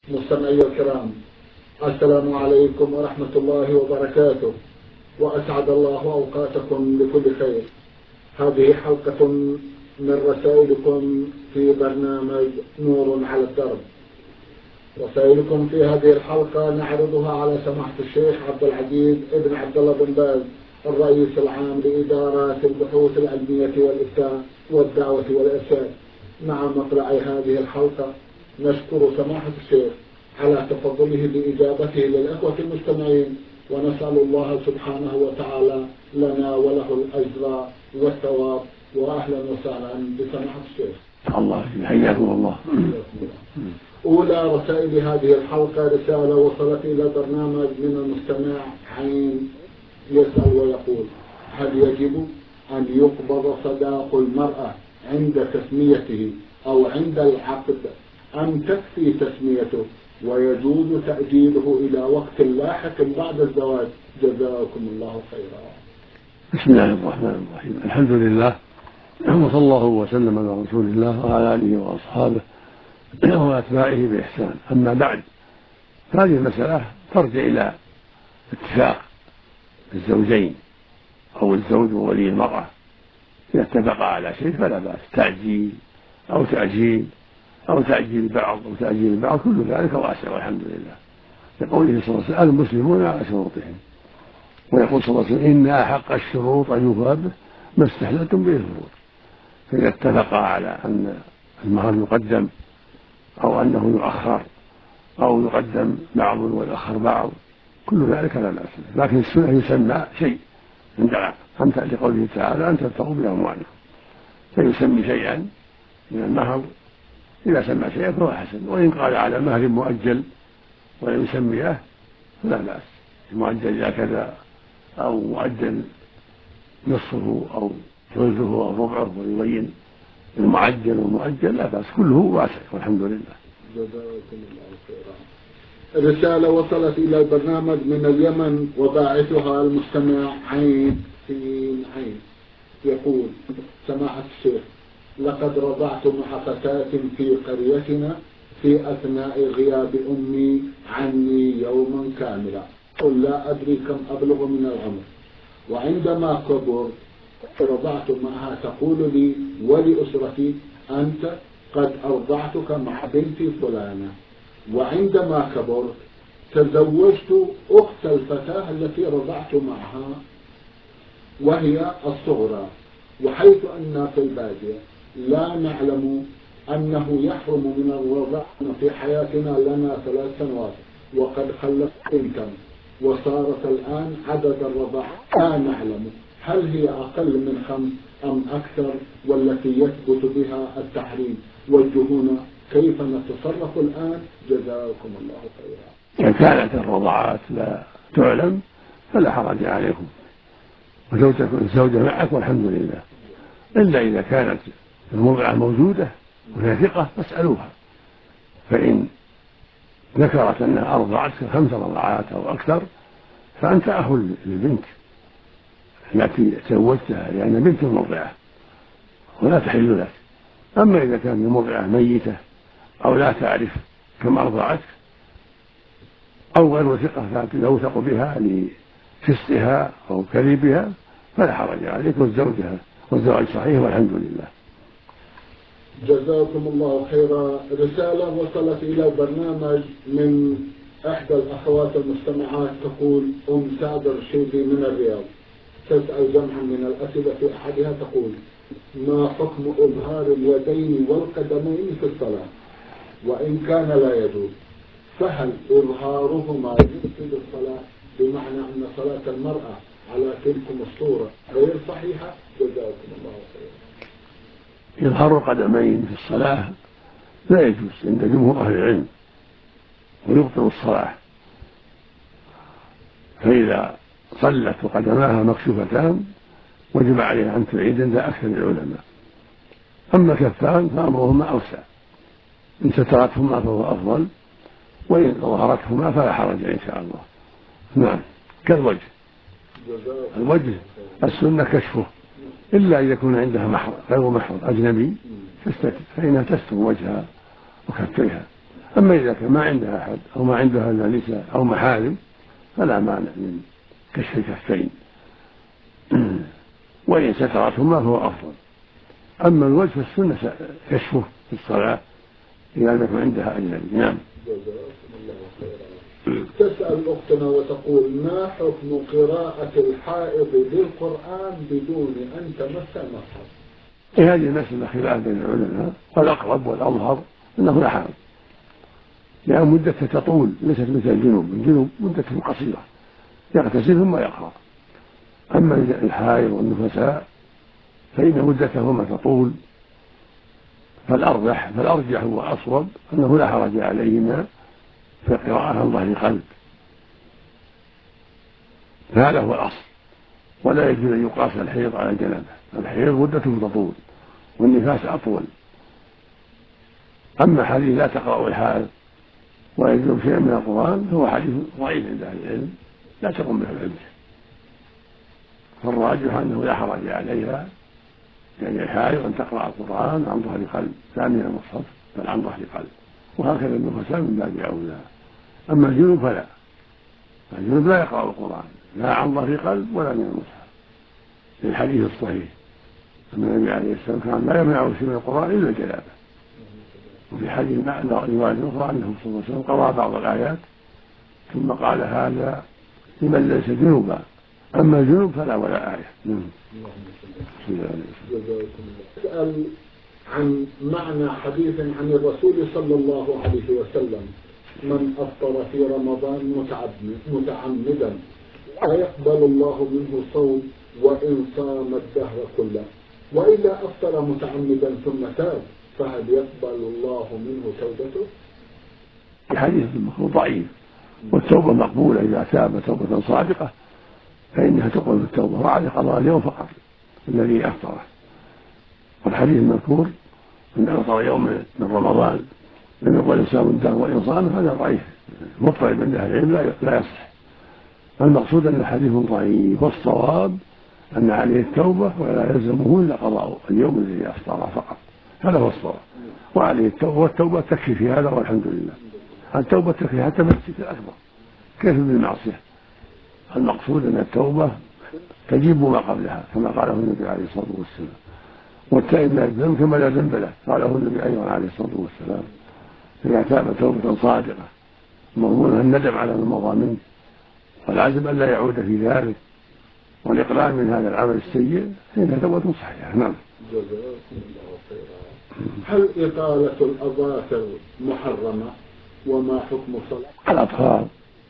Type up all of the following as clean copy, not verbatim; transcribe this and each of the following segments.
مستمعي الكرام، السلام عليكم ورحمة الله وبركاته، وأسعد الله أوقاتكم بكل خير. هذه حلقة من رسائلكم في برنامج نور على الدرب. رسائلكم في هذه الحلقة نعرضها على سماحة الشيخ عبد العزيز ابن عبد الله بن باز، الرئيس العام لإدارات البحوث العلمية والإفتاء والدعوة والإرشاد. مع مطلع هذه الحلقة نشكر سماحة الشيخ على تفضله بإجابته للأخوة المستمعين، ونسأل الله سبحانه وتعالى لنا وله الأجر والثواب. وأهلا وسهلا بسماحة الشيخ. الله حياكم الله. أولى رسائل هذه الحلقة رسالة وصلت إلى برنامج من المستمع عين، يسأل ويقول: هل يجب أن يقبض صداق المرأة عند تسميته أو عند العقد أم تكفي تسميته ويجوز تأجيله إلى وقت لاحق بعد الزواج؟ جزاكم الله خيرا. بسم الله الرحمن الرحيم. الحمد لله، وصلى الله وسلم على رسول الله وعلى آله وأصحابه وأتباعه بإحسان. أما بعد، هذه المسألة ترجع إلى اتفاق الزوجين أو الزوج وولي المرأة. إذا اتفقا على شيء فلا بأس، تعجيل أو تأجيل أو تأجيل بعض أو تأجيل بعض، كل ذلك واسع والحمد لله. لقوله صلى الله عليه وسلم: المسلمون على شروطهم. ويقول صلى الله عليه وسلم: إن أحق الشروط أن يوفى به ما استحللتم به الفروض. فإذا اتفقا على أن المهر يقدم أو أنه يؤخر أو يقدم بعض ويؤخر بعض، كل ذلك لا بأس، لكن السنة يسمى شيء عند العقد، أنت لقوله تعالى: أن تبتغوا بأموالكم، فيسمي شيئا من المهر. إذا سمى شيئا فهو حسن، وإن قال على مهر مؤجل ولا يسميه فلا بأس. المؤجل إذا كذا أو مؤجل نصفه أو ثلثه أو ربعه ويبين المعجل والمؤجل لا بأس، كله واسع والحمد لله. جزاكم الله خيرا. رسالة وصلت إلى البرنامج من اليمن وباعثها المستمع عين سين عين، يقول: سماحة الشيخ، لقد رضعت مع فتاة في قريتنا في أثناء غياب أمي عني يوما كاملا، قل لا أدري كم أبلغ من العمر، وعندما كبر رضعت معها تقول لي ولأسرتي: أنت قد أرضعتك مع بنتي فلانة. وعندما كبرت تزوجت أخت الفتاة التي رضعت معها وهي الصغرى، وحيث أننا في البادية لا نعلم أنه يحرم من الرضاعة في حياتنا لنا 3 سنوات، وقد خلفت بنتا وصارت الآن عدد الرضاعة لا نعلم هل هي أقل من 5 أم أكثر، والتي يثبت بها التحريم. وجهونا كيف نتصرف الآن؟ جزاكم الله خيرا. إذا كانت الرضاعات لا تعلم فلا حرج عليكم، وزوجتكم الزوجة معك والحمد لله. إلا إذا كانت المرضعة موجودة وهي ثقة فاسألوها، فإن ذكرت أنها أرضعتك 5 رضعات أو أكثر فأنت أخو للبنت التي تزوجتها، لأن بنت مرضعة ولا تحل لك. أما إذا كانت المرضعة ميتة أو لا تعرف كم أرضعتك أو غير ثقة يوثق بها لفسقها أو كذبها فلا حرج عليك، والزواج صحيح والحمد لله. جزاكم الله خيرا. رسالة وصلت إلى البرنامج من إحدى الأخوات المستمعات، تقول: أم سعد الرشيدي من الرياض، تسأل جمعا من الأسئلة. في أحدها تقول: ما حكم إظهار اليدين والقدمين في الصلاة؟ وإن كان لا يجوز فهل إظهارهما يفسد الصلاة، بمعنى أن صلاة المرأة على تلكم الصورة غير صحيحة؟ جزاكم الله خيرا. إظهار القدمين في الصلاة لا يجوز عند جمهور أهل العلم ويبطل الصلاة، فإذا صلت وقدماها مكشوفتان وجب عليها أن تعيد عند أكثر العلماء. أما كفان فأمرهما أوسع، إن سترتهما فهو أفضل، وإن ظهرتهما فلا حرج إن شاء الله. نعم. كالوجه، الوجه السنة كشفه إلا إذا يكون عندها محرم غير محرم أجنبي فإنها تستر وجهها وكفيها. أما إذا كان ما عندها أحد أو ما عندها إلا نساء أو محارم فلا مانع من كشف الكفين وإن سترتهما فهو أفضل. أما الوجه فالسنة كشفه في الصلاة إذا لم يكن عندها أجنبي. نعم. تسأل أختنا وتقول: ما حكم قراءة الحائض للقرآن بدون أن تمس المصحف؟ هذه المسألة خلاف بين العلماء، والأقرب والأظهر أنه لا حرج، لأن مدته تطول، ليست مثل الجنوب مدته قصيرة، يغتسل ثم يقرأ. أما الحائض والنفساء فإن مدتهما تطول، فالأرجح والأصوب أنه لا حرج عليهما في القراءة عن ظهر قلب، فهذا هو الأصل. ولا يجوز أن يقاس الحيض على الجنابة، الحيض مدته تطول والنفاس أطول. أما حديث لا تقرأ الحائض ويجوز شيئا من القرآن فهو حديث ضعيف عند أهل العلم لا تقوم به الحجة، فالراجح أنه لا حرج عليها يعني الحائض أن تقرأ القرآن عن ظهر قلب لا من المصحف بل عن ظهر قلب، وهكذا النفساء من باب أولى. أما الجنوب فلا، الجنوب لا يقرأ القرآن لا عن ظهر قلب ولا من المصحف، للحديث الصحيح أن النبي عليه السلام كان لا يمنعه شيء من القرآن إلا الجنابة. وفي حديث رواية أخرى أنه صلى الله عليه وسلم قرأ بعض الآيات ثم قال: هذا لمن ليس جنوبا، أما الجنوب فلا ولا آية. أسأل عن معنى حديث عن الرسول صلى الله عليه وسلم: من أفطر في رمضان متعمدا فيقبل الله منه صوم وإن صام الدهر كله، وإذا أفطر متعمدا ثم تاب فهل يقبل الله منه توبته؟ الحديث المخلوق ضعيف، والتوبة مقبولة إذا تاب توبة صادقة فإنها تقبل التوبة، وعلى قضاء اليوم فقط الذي أفطره. والحديث المذكور أن أفطر يوم من رمضان لم يقبل صيام الدهر وإن صام هذا ضعيف مضطرب عند أهل العلم لا يصح. المقصود أن الحديث ضعيف، والصواب أن عليه التوبة ولا يلزمه إلا قضاء اليوم الذي أفطره فقط، هذا هو الصواب. وعليه التوبة، والتوبة تكفي في هذا والحمد لله. التوبة تكفي حتى من الشرك الأكبر كيف بالمعصية. المقصود أن التوبة تجيب ما قبلها كما قاله النبي عليه الصلاة والسلام، والتائب من الذنب كما لا ذنب له قاله النبي أيضا عليه الصلاة والسلام: إذا تاب توبة صادقة مضمونها الندم على ما مضى منه والعزم أن لا يعود في ذلك والإقلاع من هذا العمل السيء فإنها توبة صحيحة. نعم. هل إطالة الأظافر محرمة؟ وما حكم صلاة الأطفال؟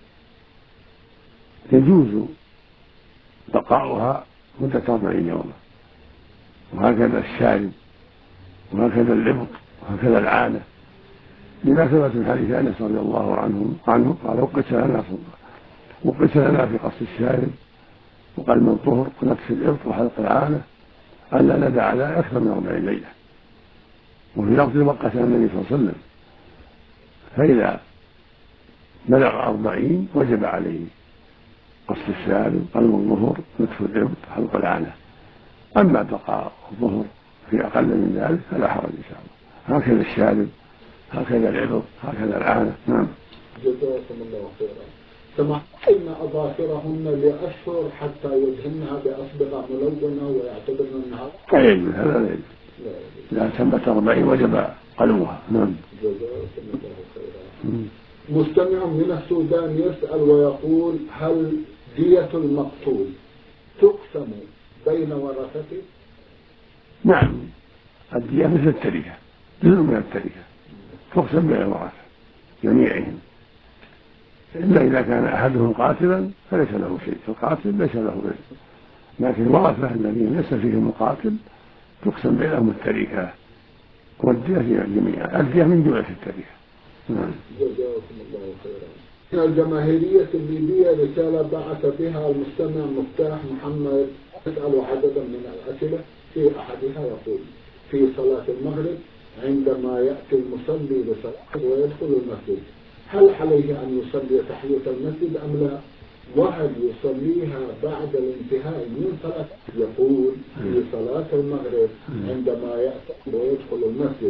يجوز بقاؤها مدة 40 يوما، وهكذا الشارب، وهكذا العبط، وهكذا العانة، لما ثبت من حديث أنس رضي الله عنه قال: وقت لنا في قص الشارب وقلم الطهر ونكس العبط وحلق العانة ألا ندع على أكثر من 40 ليلة. وفي لفظ وقت النبي صلى الله عليه وسلم، فإذا بلغ 40 وجب عليه قص الشارب قلم الظهر نكس العبط حلق العانة. أما بقاء الظهر في أقل من ذلك فلا حرج إن شاء الله. هكذا الشارب، هكذا العبط، هكذا العانة. نعم. جزاكم الله خيرا. سمحن أظافرهن لأشهر حتى يدهنها بأصبغة ملونة ويعتبرن أنها لا يجوز، هذا لا يجوز. إذا تمت 40 وجب قلمها. نعم. جزاكم الله خيرا. مستمع من السودان يسأل ويقول: هل دية المقتول تقسم بين ورثته؟ نعم، الدية مثل التركة، جزء من التركة تقسم بين الورثة جميعهم، إلا إذا كان أحدهم قاتلا فليس له شيء، القاتل ليس له شيء، لكن الورثة الذين ليس فيهم القاتل تقسم بينهم التركة، والدية هي الجميع، الدية من جملة التركة. نعم. جزاكم الله خيرا. من الجماهيرية الليبية رسالة بعث بها المستمع مفتاح محمد يسأل عددا من الأسئلة، في أحدها يقول: في صلاة المغرب عندما يأتي المصلي لصلاة ويدخل المسجد هل عليه أن يصلي تحية المسجد أم لا؟ وهل يصليها بعد الانتهاء من صلاة؟ يقول: في صلاة المغرب عندما يأتي ويدخل المسجد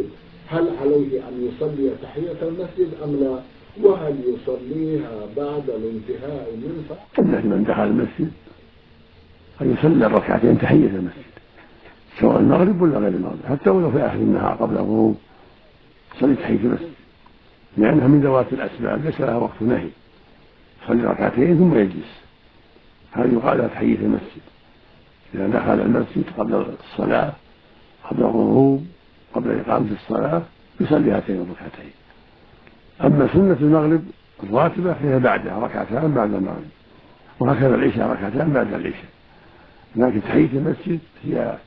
هل عليه أن يصلي تحية المسجد أم لا؟ وهل يصليها بعد الانتهاء منها؟ من دخل المسجد أن يصلي الركعتين تحية المسجد سواء المغرب ولا غير المغرب، حتى ولو في آخر النهار قبل الغروب صلي تحية المسجد، لأنها من ذوات الأسباب ليس لها وقت نهي. صلي ركعتين ثم يجلس، هذه يقال لها تحية المسجد. إذا دخل المسجد قبل الصلاة قبل الغروب قبل إقامة الصلاة يصلي هاتين الركعتين. أما سنة المغرب الراتبة فيها بعدها ركعتان بعد المغرب، وهكذا العشاء ركعتان بعد العشاء. لكن تحية المسجد هي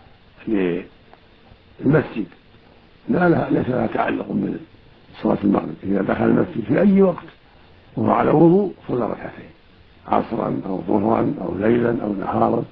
للمسجد ليس لها تعلق من صلاة المغرب. إذا دخل المسجد في أي وقت وهو على وضوء صلى ركعتين عصرا أو ظهرا أو ليلا أو نهارا.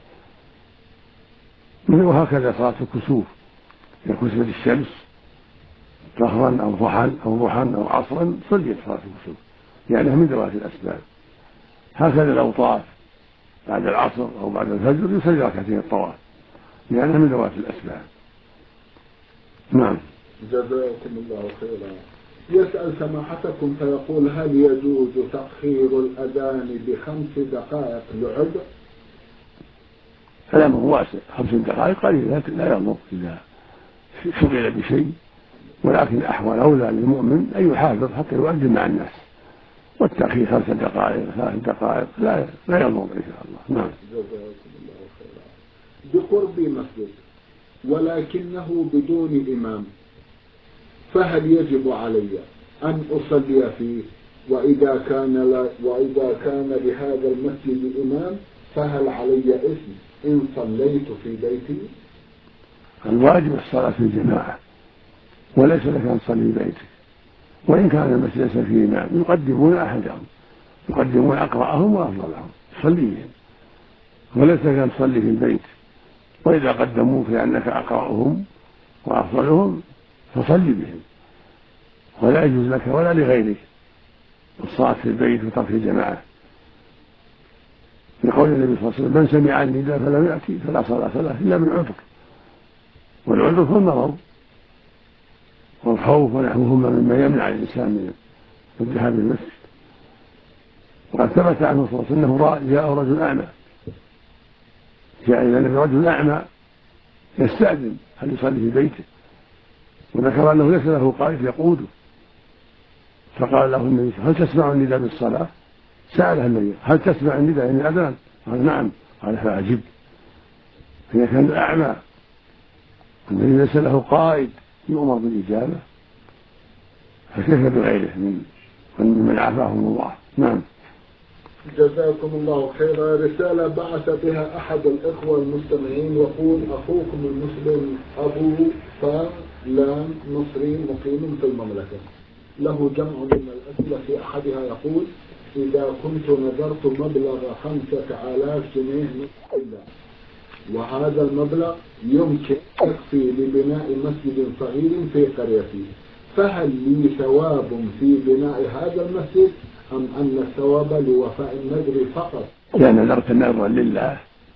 وهكذا صلاة الكسوف إذا كسفت الشمس ظهرا أو ضحى أو عصرا صليت صلاة الكسوف لأنها من ذوات الأسباب. هكذا الأوطاف بعد العصر أو بعد الفجر يصلي ركعتين الطواف لأنها من ذوات الأسباب. نعم. جزاكم الله خيرا. يسأل سماحتكم فيقول: هل يجوز تأخير الأذان ب5 دقائق لعذر؟ كلامه واسع، 5 دقائق قليل لا يضر إذا شغل بشيء، ولكن أحوال أولى للمؤمن أن يحافظ حتى يؤذن مع الناس، والتأخير 5 دقائق 3 دقائق لا يضر إن شاء الله. نعم. جزاكم الله خيرا. بقرب مسجد ولكنه بدون إمام، فهل يجب علي أن أصلي فيه؟ وإذا كان لهذا المسجد إمام فهل علي إثم إن صليت في بيتي؟ الواجب الصلاة في الجماعة، وليس لك أن تصلي في بيتك. وإن كان المسجد ليس فيه إمام يقدمون أحدهم، يقدمون أقرأهم وأفضلهم تصليهم، وليس لك أن تصلي في البيت. وإذا قدموك لأنك أقرأهم وأفضلهم فصلي بهم، ولا يجوز لك ولا لغيرك الصلاة في البيت وترك الجماعة، لقول النبي صلى الله عليه وسلم: من سمع النداء فلم يأتي فلا صلاة له إلا من عذر. والعذر هو المرض والخوف ونحوهما مما يمنع الإنسان من الذهاب إلى المسجد. وقد ثبت عنه صلى الله عليه وسلم أنه جاء رجل أعمى، جاء إلى النبي رجل أعمى يستأذن هل يصلي في بيته، وذكر أنه ليس له قائد يقوده، فقال له النبي: هل تسمع النداء بالصلاة؟ سأله النبي: هل تسمع النداء يعني الأذان؟ قال: نعم. قال: فأجب. فإذا كان الأعمى الذي ليس له قائد يؤمر بالإجابة، فكيف بغيره من عافاهم الله. نعم. جزاكم الله خيرا. رسالة بعث بها أحد الإخوة المستمعين يقول: أخوكم المسلم أبو فلان مصري مقيم في المملكة، له جمع من الأسئلة. في أحدها يقول: إذا كنت نذرت مبلغ 5000 جنيه من الله، وهذا المبلغ يمكن يكفي لبناء مسجد صغير في قريتي، فهل لي ثواب في بناء هذا المسجد أم أن الثواب لوفاء النذر فقط؟ إذا نذرت نذرا لله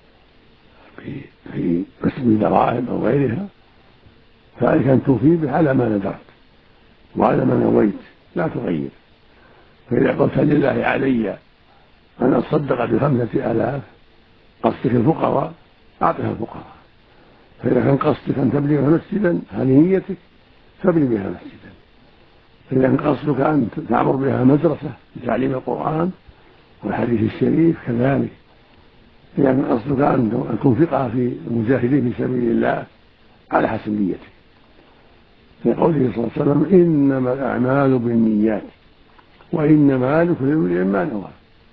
في مسجد دراهم أو غيرها فعليك أن توفي به على ما نذرت وعلى ما نويت، لا تغير. فإذا قلت لله علي أن أتصدق ب5000 قصدك الفقراء أعطها الفقراء. فإذا كان قصدك أن تبني بها مسجدا هذه نيتك فابني بها مسجدا. فإذا كان قصدك أن تعمر بها مدرسة لتعليم القرآن والحديث الشريف كذلك. إذا كان قصدك أن تنفقها في المجاهدين في سبيل الله على حسب نيتك. في قوله صلى الله عليه وسلم: إنما الأعمال بالنيات وإنما لكل امرئ ما نوى.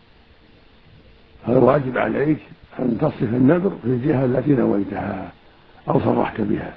فالواجب عليك أن تصف النذر في الجهة التي نويتها أو صرحت بها.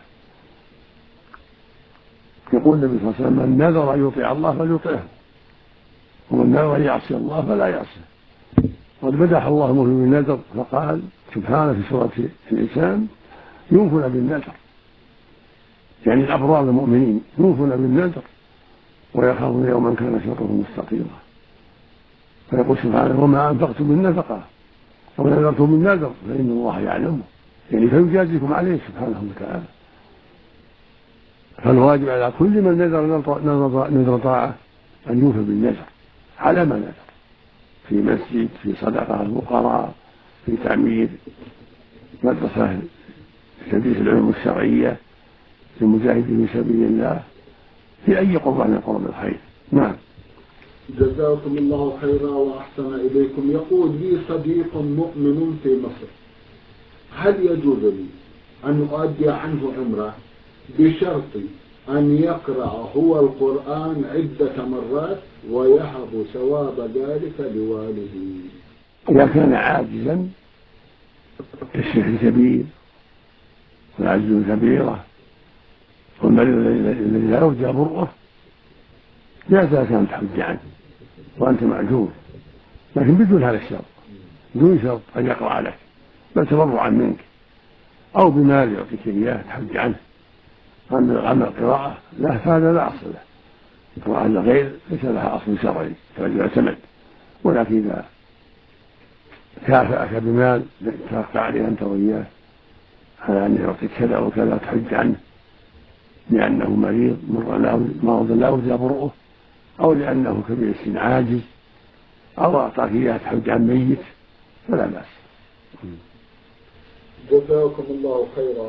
يقول النبي صلى الله عليه وسلم: من نذر أن يطيع الله فليطيعه، ومن نذر أن يعصي الله فلا يعصيه. قد مدح الله المؤمنين بالنذر فقال سبحانه في سورة الإنسان: يوفون بالنذر، يعني الأبرار المؤمنين يوفون بالنذر ويخافون يوما كان شره مستطيرا. فيقول سبحانه: وما أنفقتم من نفقة أو نذرتم من نذر فإن الله يعلمه، يعني فيجازيكم عليه سبحانه وتعالى. فالواجب على كل من نذر طاعة أن يوفى بالنذر على ما نذر، في مسجد، في صدقة الفقراء، في تعمير مدرسة تدريس العلوم الشرعية، في مجاهد في سبيل الله، في أي قربة من قرب الخير. نعم. جزاكم الله خيرا وأحسن إليكم. يقول لي صديق مؤمن في مصر، هل يجوز لي أن أؤدي عنه عمرة بشرط أن يقرأ هو القرآن عدة مرات ويهب ثواب ذلك لوالده؟ إذا كان عاجزا كالشيخ الكبير والعجز الكبيرة والمريض الذي لا يرجى برؤه لا زالت أن تحج عنه وأنت معذور، لكن بدون هذا الشرط، دون شرط أن يقرأ لك، بل تبرعا منك أو بمال يعطيك إياه تحج عنه. أما القراءة لا، فهذا لا أصل له. القراءة للغير ليس لها أصل شرعي يعتمد، ولكن إذا كافأك بمال اتفقت عليه أنت وإياه على أن يعطيك كذا وكذا تحج عنه لأنه مريض مرض لا يرجى برؤه، أو لأنه كبير السن عاجز، أو أعطاك إياه تحج عن ميت، فلا بأس. جزاكم الله خيرا.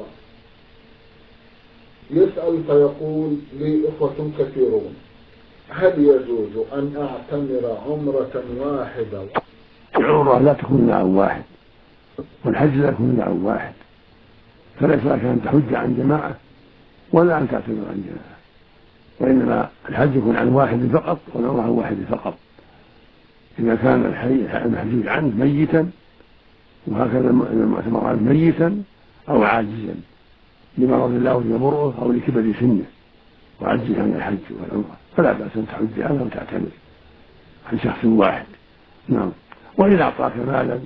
يسأل فيقول لي إخوة كثيرون، هل يجوز أن أعتمر عمرة واحدة؟ العمرة لا تكون مع واحد، والحج لا يكون مع واحد، فليس لك أن تحج عن جماعة ولا أن تعتمر عن جماعة، وإنما الحج يكون عن واحد فقط والعمرة عن واحد فقط. إذا كان المحجوج عنه ميتا، وهكذا المعتمر عنه ميتا أو عاجزا لمرض لا يرجى برؤه أو لكبر سنه وعجز عن الحج والعمرة، فلا بأس أن تحج عنه وتعتمر عن شخص واحد. نعم. وإذا أعطاك مالا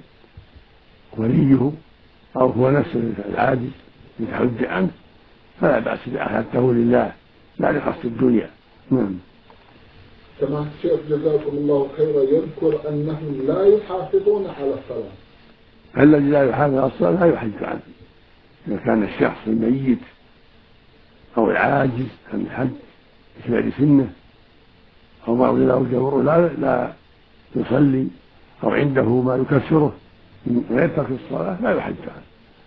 وليه أو هو نفسه العاجز لتحج عنه فلا بأس إذا أخذته لله لا لقصد الدنيا. نعم. سماحة الشيخ جزاكم الله خيرا، يذكر أنهم لا يحافظون على الصلاة. الذي لا يحافظ على الصلاة لا يحج عنه. إذا كان الشخص الميت أو العاجز عن الحج بكبر سنه أو ما لا يرجى لا يصلي أو عنده ما يكفره غير ترك الصلاة لا يحج عنه،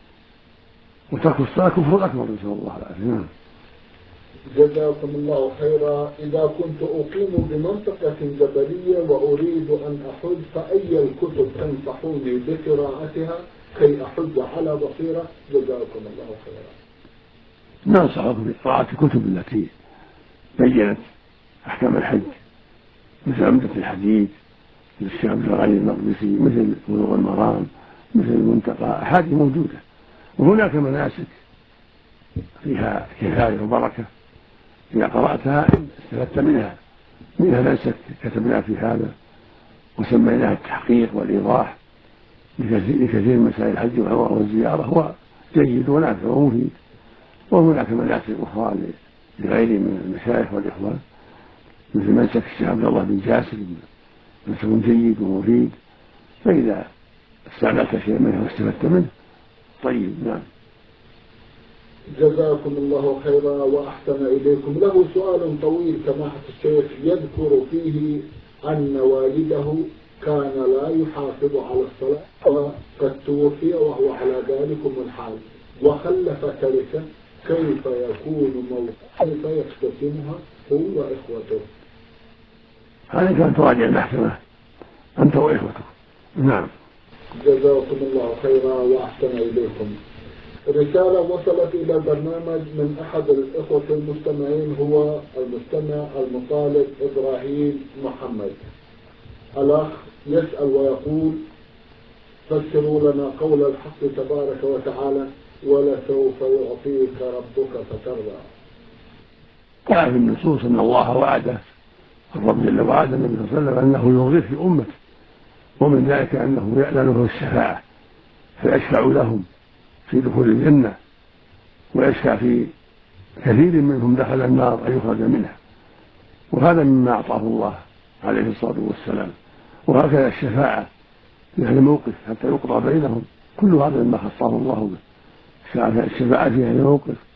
وترك الصلاة كفر أكبر نسأل الله العافية. جزاكم الله خيرا. إذا كنت أقيم بمنطقة جبلية وأريد أن أحج، فأي الكتب تنصحوني بقراءتها كي أحج على بصيرة؟ جزاكم الله خيرا. ننصحكم بقراءة الكتب التي بينت أحكام الحج، مثل عمدة الحديث، مثل الشيخ عبد الغني المقدسي، مثل بلوغ المرام، مثل المنتقى، أحاديث موجودة. وهناك مناسك فيها كفاية وبركة إذا قرأتها استفدت منها منسك كتبنا في هذا وسميناها التحقيق والإيضاح لكثير من مسائل الحج والعمرة والزيارة، هو جيد ونافع ومفيد. وهناك مناسك أخرى لغير من المشايخ والإخوان، مثل منسك الشيخ عبد الله بن جاسر، منسك جيد ومفيد، فإذا استعملت شيء منه واستفدت منه طيب. نعم. جزاكم الله خيرا وأحسن إليكم. له سؤال طويل سماحة الشيخ، يذكر فيه أن والده كان لا يحافظ على الصلاة وقد توفي وهو على ذلكم الحال وخلف تركة، كيف يكون كيف يقتسمها هو وإخوته؟ هذه كانت تراجع المحكمة أنت وإخوتك. نعم. جزاكم الله خيرا وأحسن إليكم. رسالة وصلت إلى البرنامج من أحد الإخوة المستمعين، هو المستمع المطالب إبراهيم محمد. الأخ يسأل ويقول: فسروا لنا قول الحق تبارك وتعالى: ولسوف يعطيك ربك فترضى. قال في النصوص أن الله وعده، الرب جل وعلا النبي صلى الله عليه وسلم أنه يرضيه في أمته، ومن ذلك أنه يعلن له الشفاعة فيشفع لهم في دخول الجنة، ويشفع في كثير منهم دخل النار أن يخرج منها، وهذا مما أعطاه الله عليه الصلاة والسلام. وهكذا الشفاعة في هذا الموقف حتى يقضى بينهم، كل هذا مما خصه الله به. الشفاعة في هذا الموقف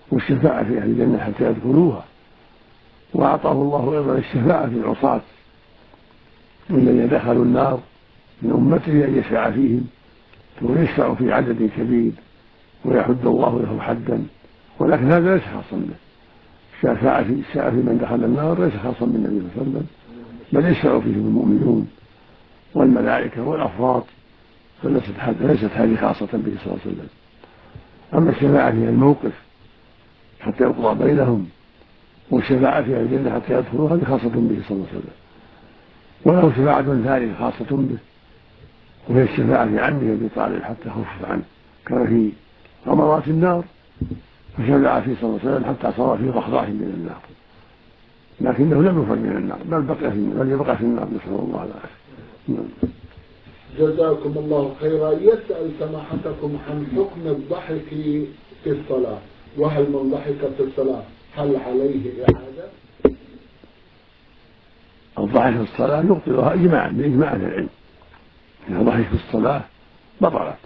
والشفاعة في أهل الجنة حتى يدخلوها. وأعطاه الله أيضا الشفاعة في العصاة الذين دخلوا النار من أمته أن يشفع فيهم، ويشفع في عدد كبير ويحد الله له حدا، ولكن هذا ليس خاصا به. الشفاعة في من دخل النار ليس خاصا بالنبي صلى الله عليه وسلم، بل يشفع فيهم المؤمنون والملائكة والأفراد، فليست هذه خاصة به صلى الله عليه وسلم. أما الشفاعة في الموقف حتى يقضى بينهم، والشفاعة في الجنة حتى يدخلوا، هذه خاصة به صلى الله عليه وسلم. وله شفاعة ثانية خاصة به، وهي الشفاعة في عمه أبي طالب حتى خفف عنه، كان في غمرات النار فشفع فيه صلى الله عليه وسلم حتى صار في ضحضاح من النار، لكنه لم يخرج من النار، بل يبقى في النار، نسأل الله العافية. جزاكم الله خيرا. يسأل سماحتكم عن حكم الضحك في الصلاة، وهل من ضحك في الصلاة هل عليه إعادة؟ الضحك في الصلاة يبطلها إجماعا بإجماع أهل العلم. إذا ضحك في الصلاة بطلت.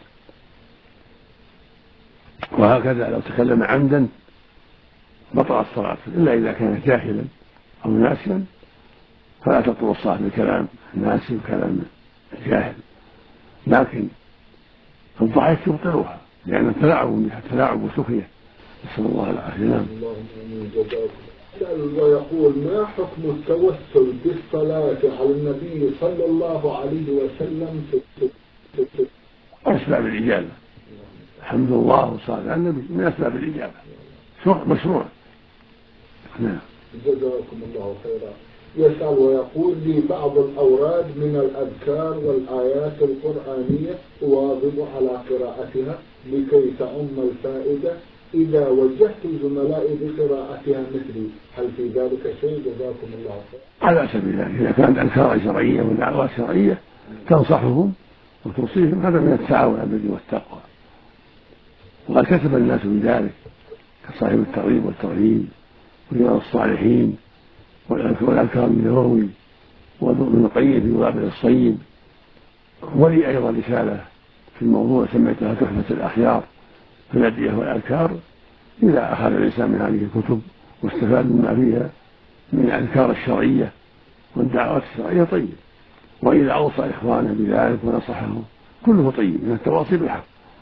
وهكذا لو تكلم عمدا بطلت الصلاة، إلا إذا كان جاهلا أو ناسيا فلا تبطل الصلاة بكلام ناسي وكلام جاهل، لكن الضحك يبطلها لأن التلاعب بها تلاعب وسخرية، نسأل الله العافية. اللهم جزاكم. ويقول: ما حكم التوسل بالصلاة على النبي صلى الله عليه وسلم في أسباب الإجابة؟ الحمد لله والصلاة على النبي من أسباب الإجابة، مشروع. نعم. جزاكم الله خيرا. يسأل ويقول: لي بعض الأوراد من الأذكار والآيات القرآنية أواظب على قراءتها لكي تعم الفائدة إذا وجهت زملائي بقراءتها مثلي، هل في ذلك شيء؟ جزاكم الله خيرا. على سبيل الله، إذا كانت أذكار شرعية ودعوات شرعية تنصحهم وتوصيهم، هذا من التعاون على البر والتقوى، وقد كتب الناس بذلك كصاحب الترغيب والترهيب ورياض الصالحين والأذكار النووي وابن القيم في وابل الصيب. ولي أيضا رسالة في الموضوع سميتها تحفة الأخيار في الأدعية والأذكار. إذا أخذ الإنسان من هذه الكتب واستفاد مما فيها من الأذكار الشرعية والدعوات الشرعية طيب، وإذا أوصى إخوانه بذلك ونصحهم كله طيب من التواصي بالحق.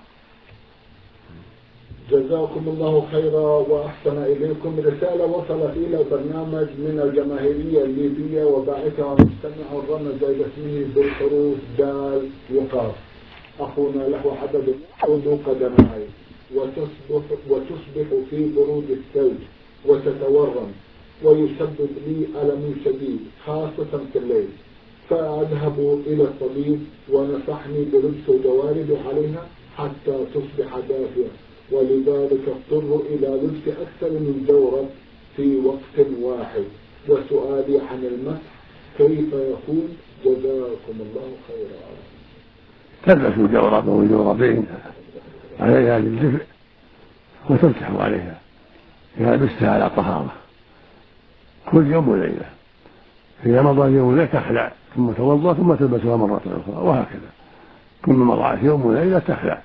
جزاكم الله خيرا وأحسن إليكم. رسالة وصلت إلى البرنامج من الجماهيرية الليبية وباعثها مستمع رمز إلى اسمه بالحروف دال وقاف. أخونا له عدد عضو قدماي وتصبح في برود الثلج وتتورم ويسبب لي ألم شديد خاصة في الليل، فأذهب إلى الطبيب ونصحني بلبس جوارب عليها حتى تصبح دافئة، ولذلك اضطر إلى لبس أكثر من جورب في وقت واحد. وسؤالي عن المسح كيف يكون؟ جزاكم الله خيرا. تلبس الجورب أو الجوربين عليها للدفء وتمسح عليها إذا لبستها على طهارة كل يوم وليلة. إذا مضى يوم وليلة تخلع ثم توضأ ثم تلبسها مرة أخرى، وهكذا كل ما مضى يوم وليلة تخلع،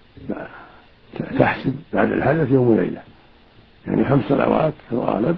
تحسب بعد الحدث يوم وليلة، يعني 5 صلوات في الغالب،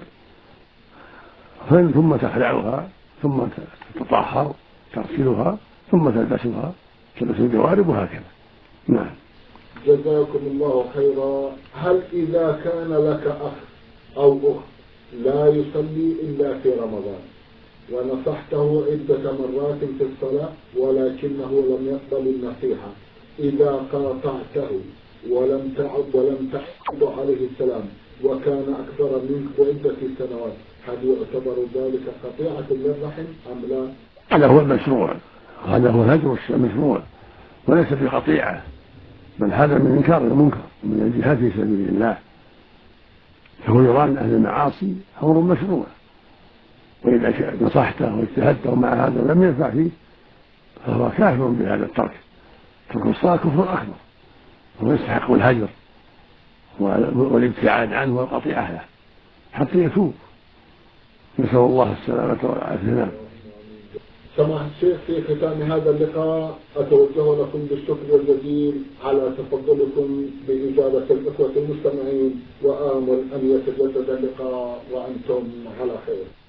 ثم تخلعها ثم تتطهر تغسلها ثم تلبس الجوارب وهكذا. نعم. جزاكم الله خيرا. هل إذا كان لك أخ أو أخت لا يصلي إلا في رمضان ونصحته عدة مرات في الصلاة ولكنه لم يقبل النصيحة، إذا قاطعته ولم تعد عليه السلام وكان أكبر منك بعدة سنوات، هل يعتبر ذلك قطيعة للرحم أم لا؟ هذا هو المشروع، هذا هو الهجر المشروع وليس بقطيعة، بل هذا من إنكار المنكر من الجهاد في سبيل الله، فهو يرى أن أهل المعاصي أمر مشروع، وإذا نصحته واجتهدته ومع هذا لم ينفع فيه فهو كافر بهذا الترك. ترك الصلاة كفر أكبر وهو يستحق الهجر والابتعاد عنه والقطيعة له حتى يتوب، نسأل الله السلامة والعافية. سماحة الشيخ، في ختام هذا اللقاء أتوجه لكم بالشكر الجزيل على تفضلكم بإجابة الإخوة المستمعين، وآمل أن يتجدد اللقاء وأنتم على خير.